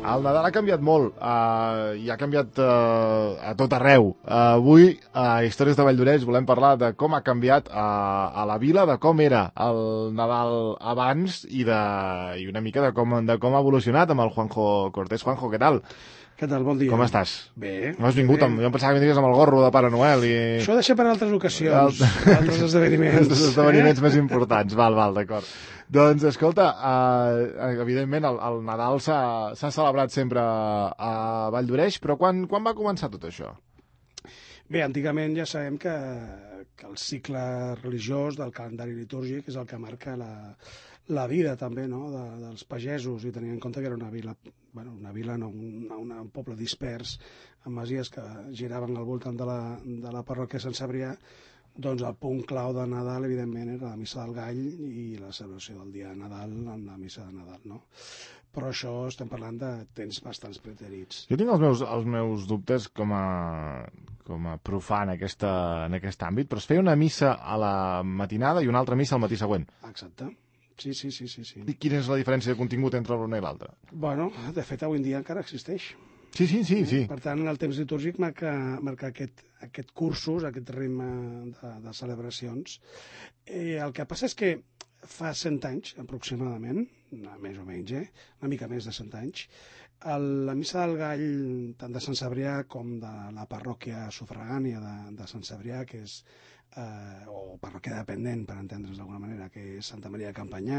El Nadal ha canviat molt i ha canviat a tot arreu. Avui, a Històries de Valldoreix, volem parlar de com ha canviat a la vila, de com era el Nadal abans i una mica de com ha evolucionat amb el Juanjo Cortés. Juanjo, què tal? Què tal? Bon dia. Com estàs? Bé. No has vingut? Jo em pensava que vindries amb el gorro de Pare Noel i... Això ho deixa per altres ocasions, altres esdeveniments. Els esdeveniments més importants. Val, d'acord. Doncs, escolta, evidentment el Nadal s'ha celebrat sempre a Valldoreix, però quan va començar tot això? Bé, antigament ja sabem que el cicle religiós del calendari litúrgic és el que marca la vida també, no?, dels pagesos, i tenint en compte que era una vila, no, un poble dispers, amb masies que giraven al voltant de la parròquia de Sant Cebrià. Doncs el punt clau de Nadal, evidentment, era la missa del gall i la celebració del dia de Nadal amb la missa de Nadal, no? Però això estem parlant de temps bastants preterits. Jo tinc els meus dubtes com a profà en aquest àmbit, però es feia una missa a la matinada i una altra missa al matí següent. Exacte. Sí. I quina és la diferència de contingut entre l'una i l'altra? Bueno, de fet, avui en dia encara existeix. Sí. Per tant, el temps litúrgic marca aquest cursos, aquest ritme de celebracions. El que passa és que fa 100 anys, aproximadament, més o menys, una mica més de 100 anys, la missa del gall, tant de Sant Cebrià com de la parròquia sufragània de Sant Cebrià, que és, o parròquia dependent, per entendre's d'alguna manera, que és Santa Maria de Campanyà,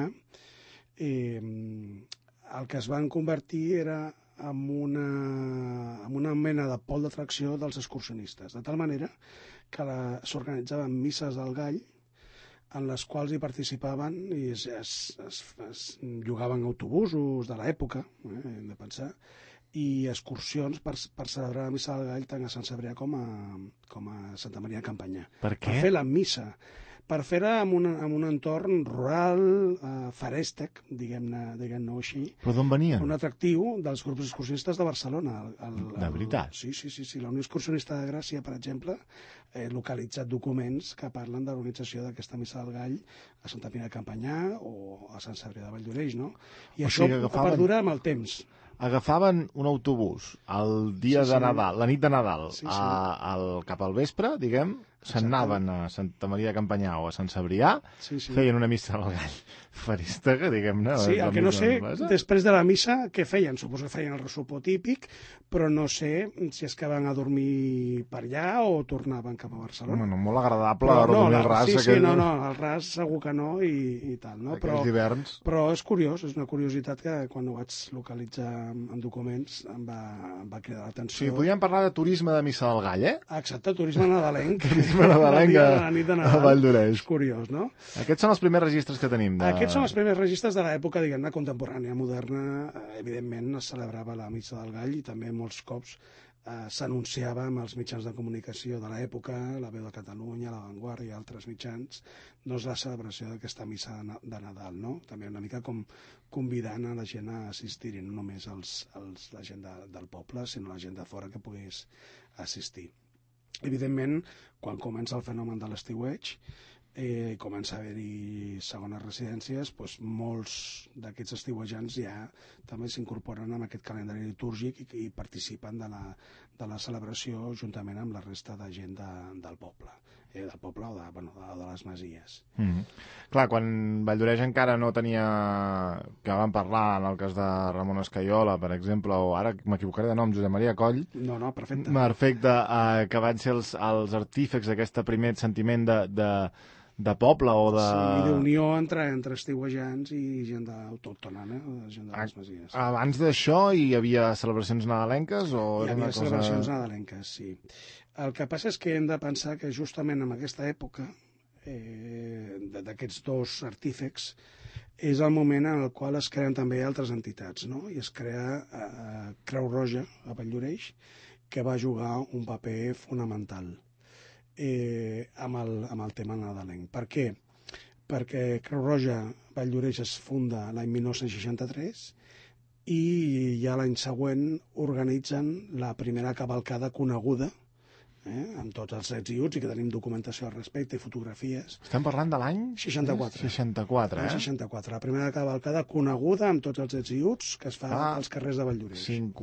el que es van convertir era amb una mena de pol d'atracció dels excursionistes, de tal manera que s'organitzaven misses del gall en les quals hi participaven i es llogaven autobusos de l'època, hem de pensar, i excursions per celebrar la missa del gall tant a Sant Cebrià com a Santa Maria de Campanyà. Per què? Per fer la missa. Per fer-la en un entorn rural, farèstec, diguem-ne així. Però d'on venien? Un atractiu dels grups excursionistes de Barcelona. De veritat? Sí. La Unió Excursionista de Gràcia, per exemple, ha localitzat documents que parlen de l'organització d'aquesta missa del gall a Santa Maria de Campanyà o a Sant Cebrià de Valldoreix, no? I això ha perdurat amb el temps. Agafaven un autobús el dia de Nadal, la nit de Nadal, cap al vespre, diguem, se'n anaven a Santa Maria de Campanyà o a Sant Cebrià, feien una missa del gall farístega, diguem-ne. Sí, el que no sé, després de la missa, què feien? Suposo que feien el ressopó típic, però no sé si es quedaven a dormir per allà o tornaven cap a Barcelona. Bueno, molt agradable dormir al ras. Sí, no, al ras segur que no i tal, no? Aquells hiverns. Però és curiós, és una curiositat que quan ho vaig localitzar en documents em va cridar l'atenció. Sí, podríem parlar de turisme de missa del gall, Exacte, turisme nadalenc. Turisme nadalenc a Valldoreix. És curiós, no? Aquests són els primers registres que tenim. Aquests són els primers registres de l'època, diguem-ne, contemporània, moderna. Evidentment es celebrava la missa del gall i també molts cops s'anunciava amb els mitjans de comunicació de l'època, La Veu de Catalunya, La Vanguardia i altres mitjans, doncs la celebració d'aquesta missa de Nadal, no? També una mica com convidant a la gent a assistir-hi, no només la gent del poble, sinó la gent de fora que pogués assistir. Evidentment, quan comença el fenomen de l'estiueig, comença a haver-hi segones residències, doncs molts d'aquests estiuejants ja també s'incorporen en aquest calendari litúrgic i participen de la celebració juntament amb la resta de gent del poble o de les masies. Clar, quan Valldoreix encara no tenia, que vam parlar en el cas de Ramon Escaiola, per exemple, o ara m'equivocaré de nom, Josep Maria Coll. No, perfecte. Perfecte, que van ser els artífecs d'aquest primer sentiment de poble o de... Sí, d'unió entre estiuejants i gent autòctona, gent de les masies. Abans d'això hi havia celebracions nadalenques? Hi havia celebracions nadalenques, sí. El que passa és que hem de pensar que justament en aquesta època d'aquests dos artífecs és el moment en el qual es creen també altres entitats, no? I es crea Creu Roja a Valldoreix, que va jugar un paper fonamental amb el tema nadalenc. Per què? Perquè Creu Roja Valldoreix es funda l'any 1963 i ja l'any següent organitzen la primera cavalcada coneguda amb tots els ets i uts, i que tenim documentació al respecte i fotografies. Estem parlant de l'any? 64. 64, L'any 64, la primera cavalcada coneguda amb tots els ets i uts que es fa als carrers de Valldoreix.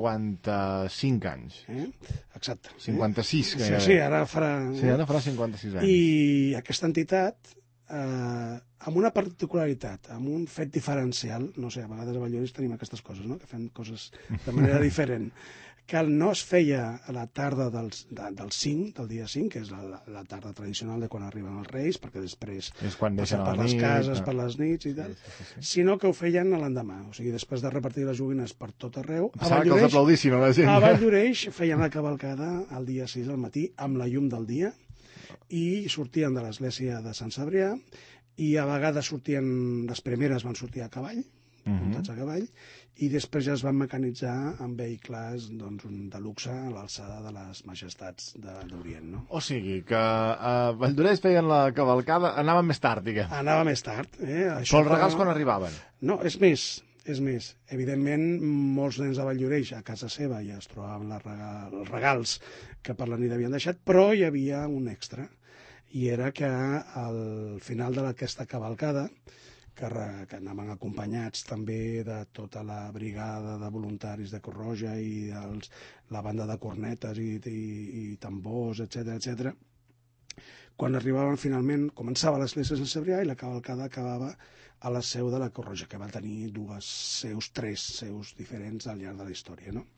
55 anys. Exacte. 56. Sí, ara farà... Sí, ara farà 56 anys. I aquesta entitat, amb una particularitat, amb un fet diferencial, no sé, a vegades a Valldoreix tenim aquestes coses, no?, que fem coses de manera diferent, que no es feia a la tarda del 5, del dia 5, que és la tarda tradicional de quan arriben els Reis, perquè després passa per les cases, per les nits i tal, sinó que ho feien l'endemà. O sigui, després de repartir les joguines per tot arreu, que els aplaudissin a la gent. A Valldoreix feien la cavalcada el dia 6 al matí amb la llum del dia i sortien de l'església de Sant Cebrià i a vegades sortien, les primeres van sortir a cavall, muntats a cavall, i després ja es van mecanitzar amb vehicles de luxe a l'alçada de les majestats d'Orient. No? O sigui, que a Valldoreix feien la cavalcada, anaven més tard, diguem. Anava més tard. Però els regals quan arribaven? No, és més. Evidentment, molts nens de Valldoreix a casa seva ja es trobaven els regals que per la nit havien deixat, però hi havia un extra, i era que al final d'aquesta cavalcada, que anaven acompanyats també de tota la brigada de voluntaris de Creu Roja i la banda de cornetes i tambors, etc. Quan arribaven finalment, començava l'església de Sant Cebrià i la cavalcada acabava a la seu de la Creu Roja, que va tenir tres seus diferents al llarg de la història. No?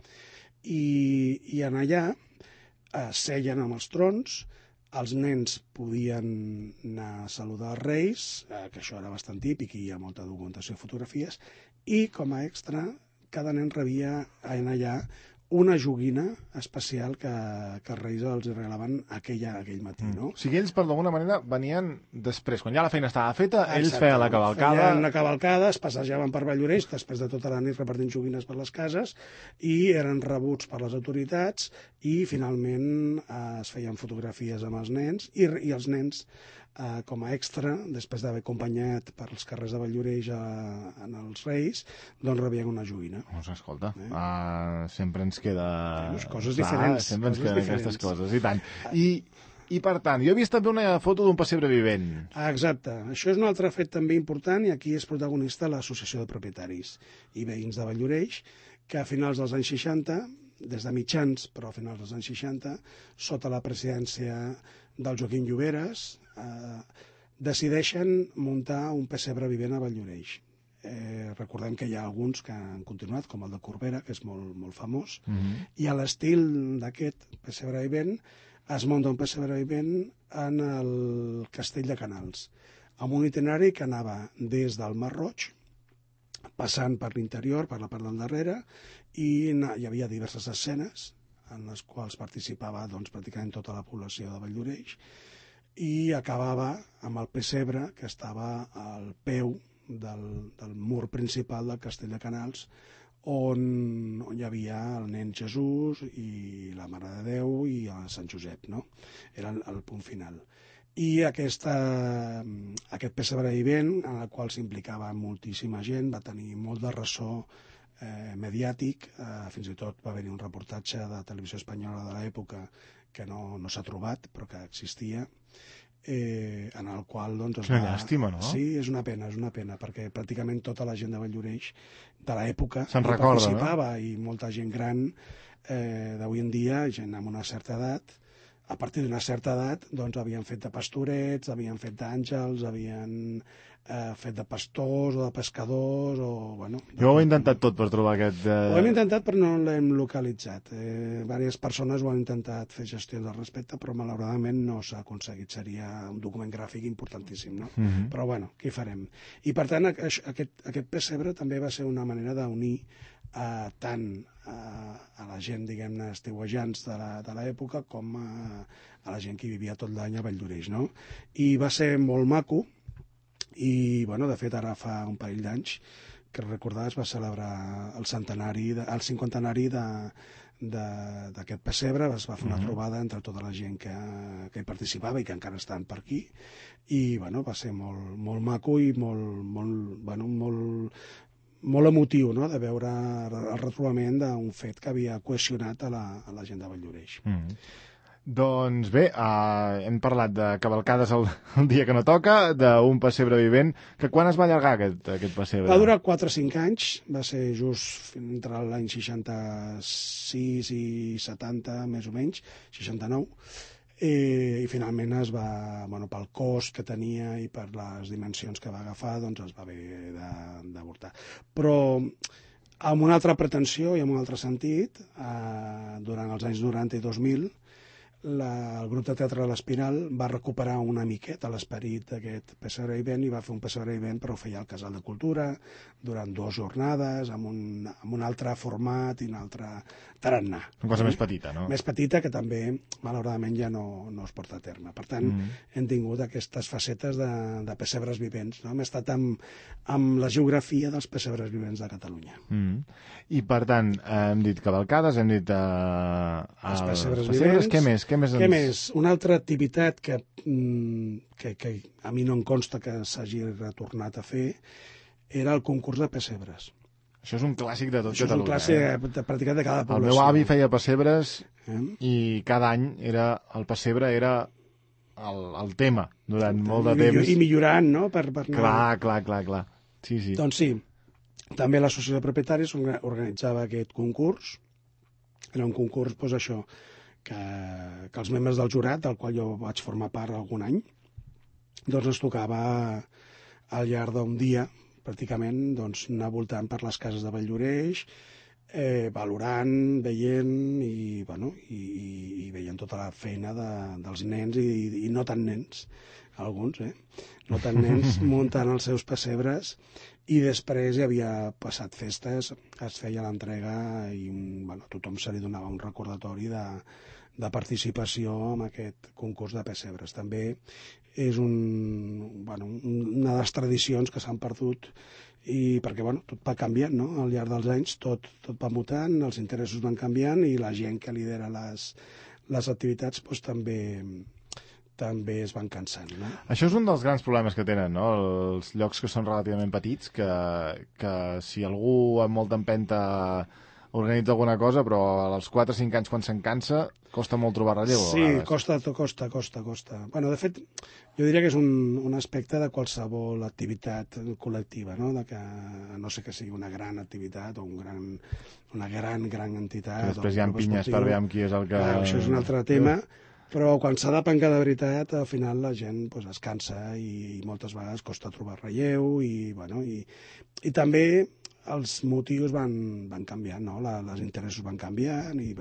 I en allà seien amb els trons. Els nens podien anar a saludar els reis, que això era bastant típic i hi ha molta documentació i fotografies, i com a extra cada nen rebia allà una joguina especial que els reis els regalaven aquell matí. No? O sigui, ells, per d'alguna manera, venien després. Quan ja la feina estava feta, ells feien la cavalcada. Feien la cavalcada, es passejaven per Valldoreix, després de tota la nit repartint joguines per les cases, i eren rebuts per les autoritats, i finalment es feien fotografies amb els nens, i els nens, com a extra, després d'haver acompanyat per els carrers de Valldoreix en els Reis, doncs rebien una joguina. Doncs escolta, sempre ens queda... Coses diferents. Sempre ens queden aquestes coses, i tant. I per tant, jo he vist també una foto d'un pessebre vivent. Exacte. Això és un altre fet també important, i aquí és protagonista l'Associació de Propietaris i Veïns de Valldoreix, que a finals dels anys 60, des de mitjans, però a finals dels anys 60, sota la presidència del Joaquim Lloberes, decideixen muntar un pessebre vivent a Valldoreix. Recordem que hi ha alguns que han continuat, com el de Corbera, que és molt famós, i a l'estil d'aquest pessebre vivent es munta un pessebre vivent en el Castell de Canals, amb un itinerari que anava des del Mar Roig, passant per l'interior, per la part del darrere, i hi havia diverses escenes en les quals participava pràcticament tota la població de Valldoreix, i acabava amb el pessebre que estava al peu del mur principal del Castell de Canals, on hi havia el nen Jesús i la Mare de Déu i el Sant Josep, no? Era el punt final. I aquest pessebre vivent, en el qual s'implicava moltíssima gent, va tenir molt de ressò mediàtic, fins i tot va haver-hi un reportatge de Televisió Espanyola de l'època que no s'ha trobat, però que existia, en el qual Quina llàstima, no? Sí, és una pena, perquè pràcticament tota la gent de Valldoreix de l'època participava, no? I molta gent gran d'avui en dia, gent amb una certa edat, a partir d'una certa edat, havien fet de pastorets, havien fet d'àngels, havien fet de pastors o de pescadors, o, bueno... Jo ho he intentat tot per trobar aquest... Ho hem intentat, però no l'hem localitzat. Diverses persones ho han intentat fer gestions al respecte, però malauradament no s'ha aconseguit. Seria un document gràfic importantíssim, no? Però, bueno, què hi farem? I, per tant, aquest pessebre també va ser una manera d'unir tant a la gent, diguem-ne, estiuejants de l'època com a la gent que vivia tot l'any a Valldoreix, no? I va ser molt maco, i, bueno, de fet, ara fa un parell d'anys, que recordar es va celebrar el 50enari d'aquest pessebre, es va fer una trobada entre tota la gent que hi participava i que encara estan per aquí, i, bueno, va ser molt maco i molt emotiu, no?, de veure el retrobament d'un fet que havia cohesionat a la gent de Valldoreix. Doncs bé, hem parlat de cavalcades el dia que no toca, d'un pessebre vivent, que quan es va allargar aquest pessebre? Va durar 4 o 5 anys, va ser just entre l'any 66 i 70, més o menys, 69, i finalment es va, pel cost que tenia i per les dimensions que va agafar, doncs es va haver d'avortar. Però amb una altra pretensió i amb un altre sentit, durant els anys 90 i 2000, el grup de teatre de l'Espiral va recuperar una miqueta l'esperit d'aquest pessebre vivent i va fer un pessebre vivent, però ho feia al Casal de Cultura durant 2 jornades, amb un altre format i un altre tarannà. Una cosa més petita, no? Més petita, que també, malauradament, ja no es porta a terme. Per tant, hem tingut aquestes facetes de pessebres vivents. No? Hem estat amb la geografia dels pessebres vivents de Catalunya. I, per tant, hem dit cavalcades, hem dit els pessebres vivents. Què més? Una altra activitat que a mi no em consta que s'hagi retornat a fer era el concurs de pessebres. Això és un clàssic de tot Catalunya. Això és un clàssic pràcticament de cada població. El meu avi feia pessebres i cada any el pessebre era el tema durant molt de temps. I millorant, no? Clar. Sí. Doncs sí, també l'associació de propietaris organitzava aquest concurs. Era un concurs, doncs això, que els membres del jurat, del qual jo vaig formar part algun any, doncs ens tocava al llarg d'un dia, pràcticament, doncs, anar voltant per les cases de Valldoreix, valorant, veient i veient tota la feina dels nens i no tan nens, alguns, no tan nens, muntant els seus pessebres, i després hi havia passat festes, es feia l'entrega i tothom se li donava un recordatori de participació en aquest concurs de pessebres. També és una de les tradicions que s'han perdut perquè tot va canviant, no? Al llarg dels anys tot va mutant, els interessos van canviant i la gent que lidera les activitats també es van cansant, no? Això és un dels grans problemes que tenen, no? Els llocs que són relativament petits, que si algú amb molta empenta organitza alguna cosa, però als 4 o 5 anys quan se'n cansa costa molt trobar relleu. Sí, costa. De fet, jo diria que és un aspecte de qualsevol activitat col·lectiva, no? Que no sé que sigui una gran activitat o una gran entitat. Que després hi ha pinyes per veure amb qui és el que... Això és un altre tema, però quan s'ha de pencar de veritat, al final la gent es cansa i moltes vegades costa trobar relleu i també els motius van canviant, no? Els interessos van canviant i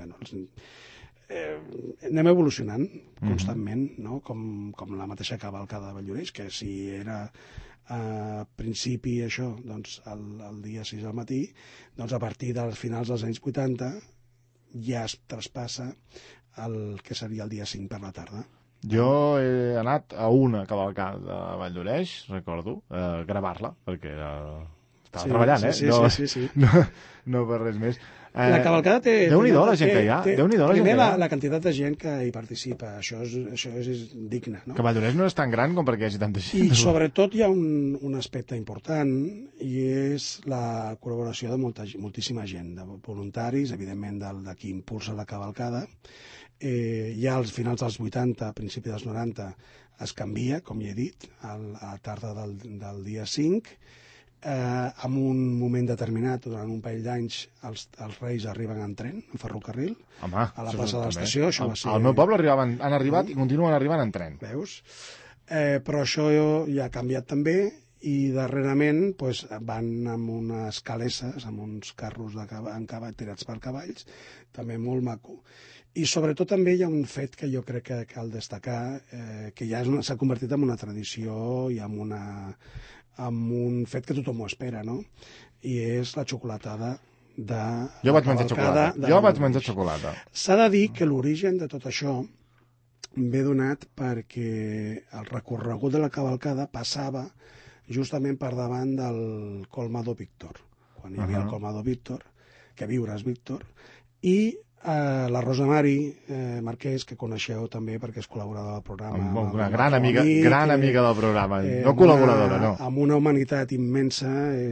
anem evolucionant constantment, no? Com la mateixa cavalcada de Valldoreix, que si era a principi això, doncs el dia 6 al matí, doncs a partir dels finals dels anys 80 ja es traspassa el que seria el dia 5 per la tarda. Jo he anat a una cavalcada de Valldoreix, recordo, gravar-la, perquè estava treballant, Sí. No per res més. La cavalcada té... Déu-n'hi-do la gent que hi ha. Primer, la quantitat de gent que hi participa, això és digne, no? Que Valldoreix no és tan gran com perquè hi hagi tanta gent. I sobretot hi ha un aspecte important i és la col·laboració de moltíssima gent, de voluntaris, evidentment de qui impulsa la cavalcada. Ja als finals dels 80, a principis dels 90, es canvia, com ja he dit, a la tarda del dia 5, en un moment determinat, durant un parell d'anys, els Reis arriben en tren, en ferrocarril, a la plaça de l'estació. Al meu poble han arribat i continuen arribant en tren. Veus? Però això ja ha canviat també i darrerament van amb unes calesses, amb uns carros tirats per cavalls, també molt maco. I sobretot també hi ha un fet que jo crec que cal destacar, que ja s'ha convertit en una tradició i en un fet que tothom ho espera, no? I és la xocolatada de... Jo vaig menjar xocolata. S'ha de dir que l'origen de tot això ve donat perquè el recorregut de la cavalcada passava justament per davant del Colmado Víctor, quan hi havia el Colmado Víctor, que viures Víctor, i La Rosa Mari Marquès, que coneixeu també perquè és col·laboradora del programa. Una gran amiga del programa, no col·laboradora, no. Amb una humanitat immensa,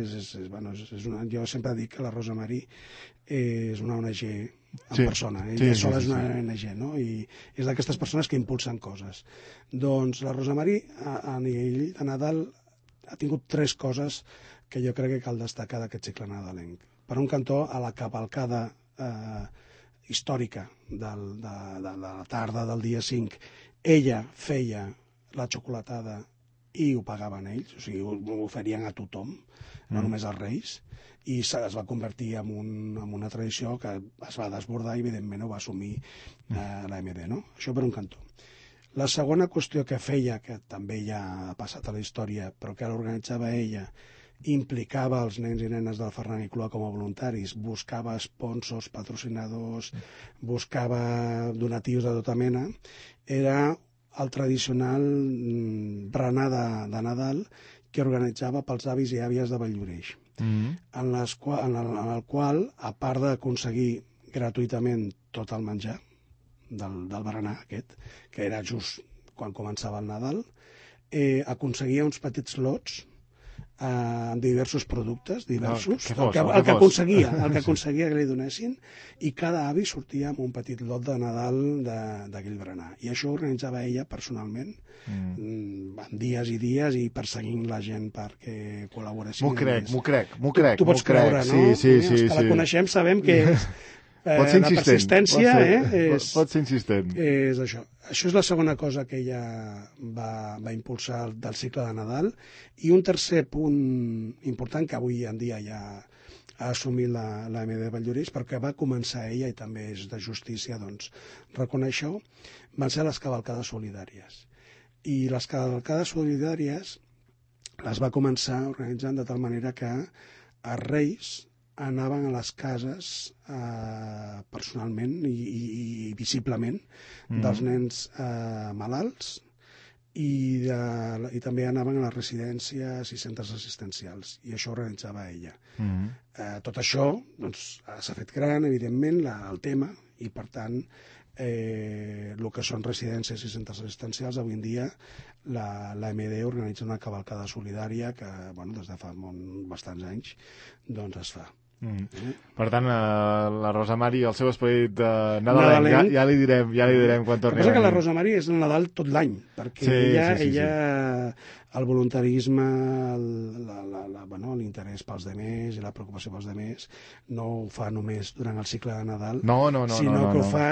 jo sempre dic que la Rosa Mari és una ONG en persona, ella sola és una ONG, no? I és d'aquestes persones que impulsen coses. Doncs la Rosa Mari, a nivell de Nadal, ha tingut 3 coses que jo crec que cal destacar d'aquest cicle nadalenc. Per un cantó, a la cavalcada històrica de la tarda del dia 5, ella feia la xocolatada i ho pagaven ells, o sigui, ho oferien a tothom, no només als Reis, i es va convertir en una tradició que es va desbordar i evidentment ho va assumir l'AMD, no? Això per un cantó. La segona qüestió que feia, que també ja ha passat a la història, però que l'organitzava ella, implicava els nens i nenes del Ferran i Clua com a voluntaris, buscava sponsors, patrocinadors, buscava donatius de tota mena, era el tradicional berenar de Nadal que organitzava pels avis i àvies de Valldoreix, en el qual, a part d'aconseguir gratuïtament tot el menjar del berenar aquest, que era just quan començava el Nadal, aconseguia uns petits lots amb diversos productes, diversos, el que aconseguia que li donessin, i cada avi sortia amb un petit lot de Nadal d'aquell berenar. I això ho organitzava ella personalment, en dies i dies, i perseguint la gent perquè col·laboressin. M'ho crec. Tu pots creure, no? Sí. Els que la coneixem sabem que és pot ser la insistent. persistència Pot ser insistent. És això. Això és la segona cosa que ella va impulsar del cicle de Nadal. I un tercer punt important, que avui en dia ja ha assumit l'AMD de Valldoreix, perquè va començar ella, i també és de justícia reconèixer-ho, van ser les cavalcades solidàries. I les cavalcades solidàries les va començar organitzant de tal manera que els Reis anaven a les cases personalment i visiblement dels nens malalts i també anaven a les residències i centres assistencials, i això organitzava ella. Tot això s'ha fet gran, evidentment, el tema, i per tant el que són residències i centres assistencials, avui en dia l'AMD organitza una cavalcada solidària que des de fa bastants anys es fa. Per tant, la Rosa Mari, el seu esperit nadalenc, ja li direm quan torni. El que passa que la Rosa Mari és el Nadal tot l'any, perquè ella el voluntarisme, l'interès pels demés i la preocupació pels demés no ho fa només durant el cicle de Nadal, sinó que ho fa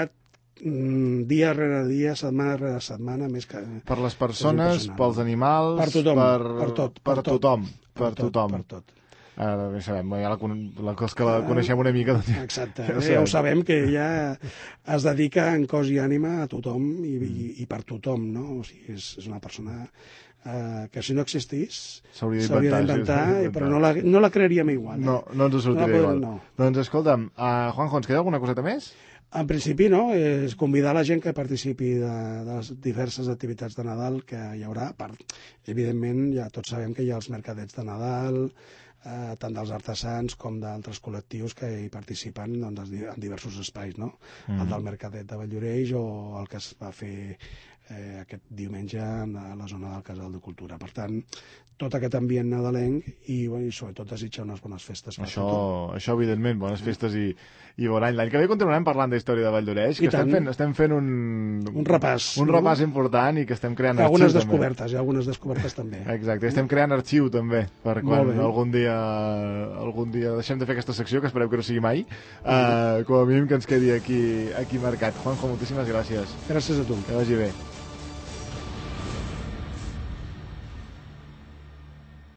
dia rere dia, setmana rere setmana, més que... Per les persones, pels animals... Per tothom. Per tot. Ara bé sabem, els que la coneixem una mica... Exacte, ja ho sabem, que ella es dedica en cos i ànima a tothom i per tothom, no? O sigui, és una persona que si no existís s'hauria d'inventar, però no la crearíem igual. No ens ho sortiria igual. Doncs escolta'm, Juanjo, ens queda alguna coseta més? En principi, no, és convidar la gent que participi de les diverses activitats de Nadal que hi haurà. Evidentment, ja tots sabem que hi ha els mercadets de Nadal, tant dels artesans com d'altres col·lectius que hi participen en diversos espais, no? El del Mercadet de Valldoreix o el que es va fer aquest diumenge a la zona del Casal de Cultura. Per tant, tot aquest ambient nadalenc i sobretot desitjar unes bones festes per tothom. Això, evidentment, bones festes i bon any. L'any que ve continuarem parlant d'història de Valldoreix, que estem fent un repàs important i que estem creant arxiu. I algunes descobertes també. Exacte, estem creant arxiu també, per quan algun dia deixem de fer aquesta secció, que esperem que no sigui mai, com a mínim que ens quedi aquí marcat. Juanjo, moltíssimes gràcies. Gràcies a tu. Que vagi bé.